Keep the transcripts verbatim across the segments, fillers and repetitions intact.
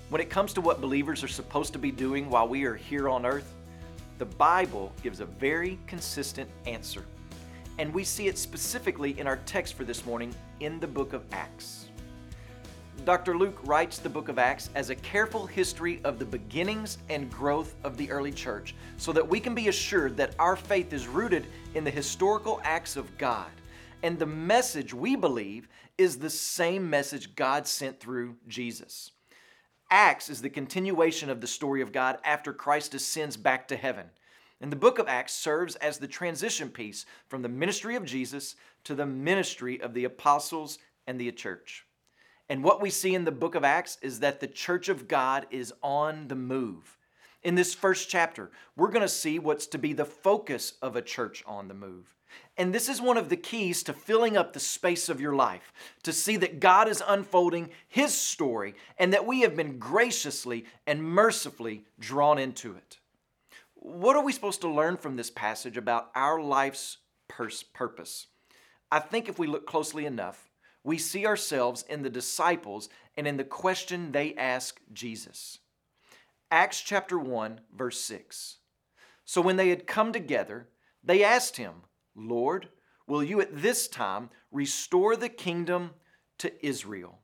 When it comes to what believers are supposed to be doing while we are here on earth, the Bible gives a very consistent answer. And we see it specifically in our text for this morning in the book of Acts. Doctor Luke writes the book of Acts as a careful history of the beginnings and growth of the early church so that we can be assured that our faith is rooted in the historical acts of God. And the message we believe is the same message God sent through Jesus. Acts is the continuation of the story of God after Christ ascends back to heaven. And the book of Acts serves as the transition piece from the ministry of Jesus to the ministry of the apostles and the church. And what we see in the book of Acts is that the church of God is on the move. In this first chapter, we're going to see what's to be the focus of a church on the move. And this is one of the keys to filling up the space of your life, to see that God is unfolding His story and that we have been graciously and mercifully drawn into it. What are we supposed to learn from this passage about our life's pers- purpose? I think if we look closely enough, we see ourselves in the disciples and in the question they ask Jesus. Acts chapter one, verse six. So when they had come together, they asked Him, Lord, will you at this time restore the kingdom to Israel?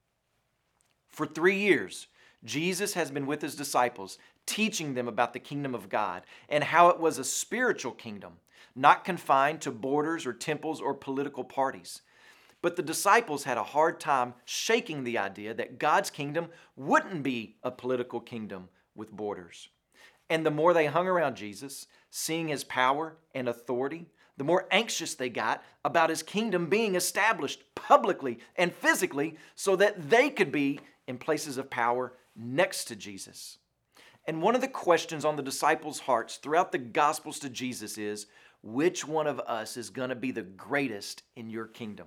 For three years, Jesus has been with His disciples, teaching them about the kingdom of God and how it was a spiritual kingdom, not confined to borders or temples or political parties. But the disciples had a hard time shaking the idea that God's kingdom wouldn't be a political kingdom with borders. And the more they hung around Jesus, seeing His power and authority, the more anxious they got about His kingdom being established publicly and physically so that they could be in places of power next to Jesus. And one of the questions on the disciples' hearts throughout the Gospels to Jesus is, which one of us is going to be the greatest in your kingdom?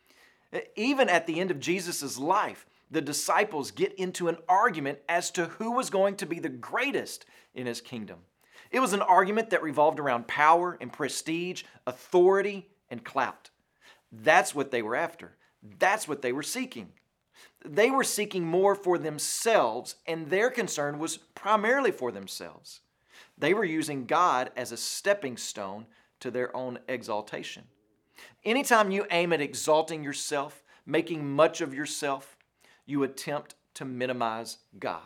Even at the end of Jesus' life, the disciples get into an argument as to who was going to be the greatest in His kingdom. It was an argument that revolved around power and prestige, authority and clout. That's what they were after. That's what they were seeking. They were seeking more for themselves, and their concern was primarily for themselves. They were using God as a stepping stone to their own exaltation. Anytime you aim at exalting yourself, making much of yourself, you attempt to minimize God.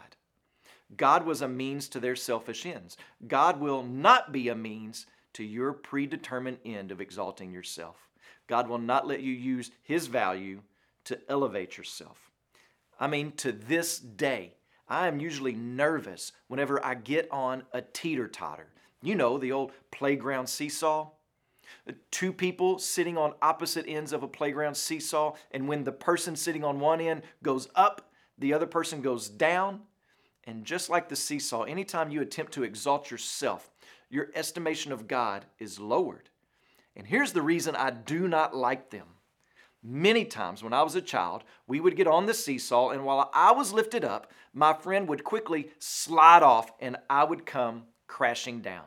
God was a means to their selfish ends. God will not be a means to your predetermined end of exalting yourself. God will not let you use His value to elevate yourself. I mean, to this day, I am usually nervous whenever I get on a teeter-totter. You know, the old playground seesaw. Two people sitting on opposite ends of a playground seesaw, and when the person sitting on one end goes up, the other person goes down. And just like the seesaw, anytime you attempt to exalt yourself, your estimation of God is lowered. And here's the reason I do not like them. Many times when I was a child, we would get on the seesaw, and while I was lifted up, my friend would quickly slide off and I would come crashing down.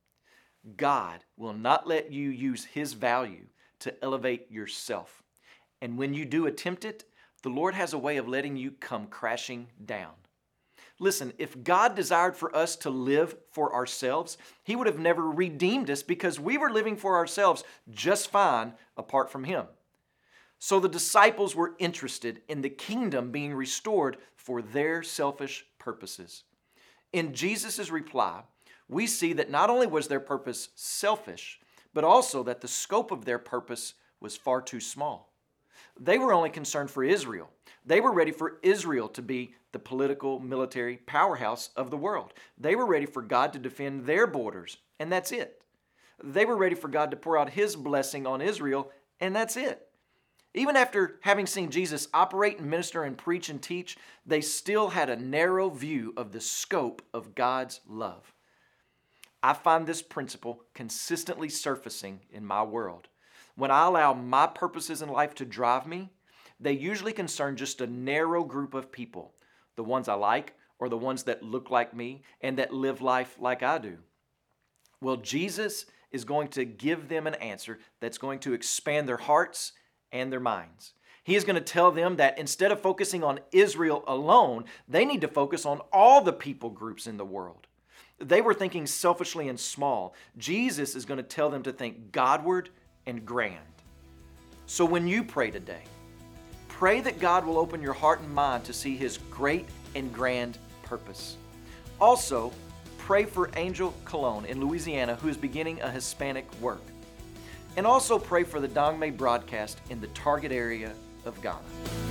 God will not let you use His value to elevate yourself. And when you do attempt it, the Lord has a way of letting you come crashing down. Listen, if God desired for us to live for ourselves, He would have never redeemed us because we were living for ourselves just fine apart from Him. So the disciples were interested in the kingdom being restored for their selfish purposes. In Jesus' reply, we see that not only was their purpose selfish, but also that the scope of their purpose was far too small. They were only concerned for Israel. They were ready for Israel to be the political, military powerhouse of the world. They were ready for God to defend their borders, and that's it. They were ready for God to pour out His blessing on Israel, and that's it. Even after having seen Jesus operate and minister and preach and teach, they still had a narrow view of the scope of God's love. I find this principle consistently surfacing in my world. When I allow my purposes in life to drive me, they usually concern just a narrow group of people, the ones I like or the ones that look like me and that live life like I do. Well, Jesus is going to give them an answer that's going to expand their hearts and their minds. He is going to tell them that instead of focusing on Israel alone, they need to focus on all the people groups in the world. They were thinking selfishly and small. Jesus is going to tell them to think Godward and grand. So when you pray today, pray that God will open your heart and mind to see His great and grand purpose. Also, pray for Angel Colon in Louisiana, who is beginning a Hispanic work. And also pray for the Dongmei broadcast in the target area of Ghana.